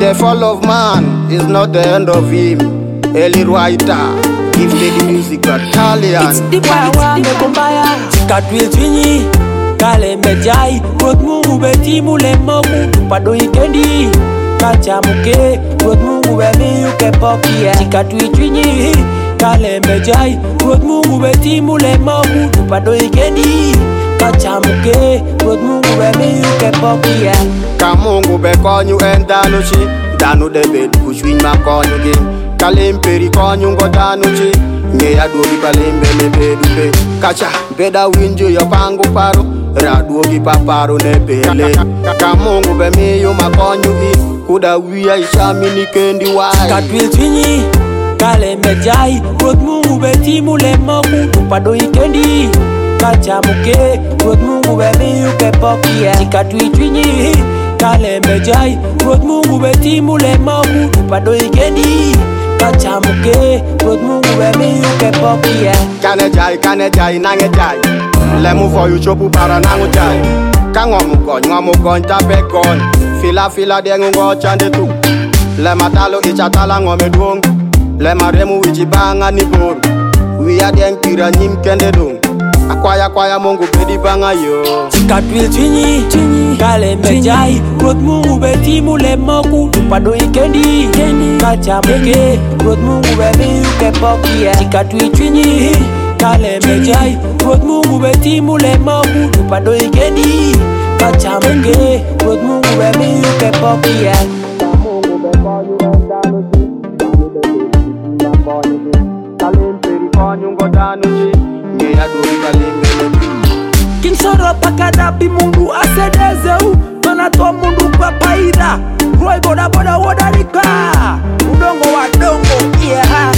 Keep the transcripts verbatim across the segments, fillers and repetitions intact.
The fall of man is not the end of him. Eli Writer, gifted music battalion. It's the power me kumbaya. Sikatwil twinyi kale mejai Rot mungu betimu le moku Tupado ikendi kacha muke Rot mungu bemi uke pokia Sikatwil twinyi kale mejai Rot mungu betimu le moku Tupado ikendi kacha muke Rot mungu bemi uke pokia Kamungu be konyu endanu chi Danu de bed kushwin ma konyu game Kalemperi konyu ngo danu chi Nye ya duogi palembe ne bedu be Kacha beda winju yo pangu paro Raduogi paparo ne bele Kamungu be miyo makonyu i Kuda wia ishami ni kendi wai Sikatwil twinyi kale mejai Rot mungu be timu le moku Tupado ikendi kacha muke Rot mungu be miyo ke pokia Sikatwil twinyi kale mejai Rot mungu be timu le moku Tupado ikendi kacha muke Rot mungu be miyo ke pokia Kane jai, kane jai, nange jai Lemu for you chopu para nangu jai Kangomu kony, ngomu kony, tape kony Fila fila dengu ngo chande tu Lema talo icha tala ngome duong Lema remu ichi banga ni bor Wia den kira nyim kende dung Akwaya kwaya mungu bedi banga yo Sikatwil twinyi kale mejai Rot mungu be timu le moku Tupado ikendi kacha muke Rot mungu be miyo ke pokia Sikatwil twinyi kale mejai Rot mungu be timu le moku Tupado ikendi kacha muke Rot mungu be miyo ke pokia Mungu be konyu endanu chi Danu de bedi ma konyu chi Kalemperi konyu ngo danu chi Nye ya duogi palembe ne bedu King Soro pakadabi mundu asedezeu Mana to mundu kwa paida Roy boda boda wodarika Udongo wa dongo yeah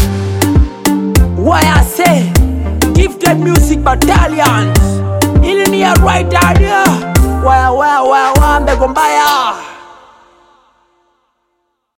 Why I say Gifted music battalions Ili ni ya right idea Why why why why mbegombaya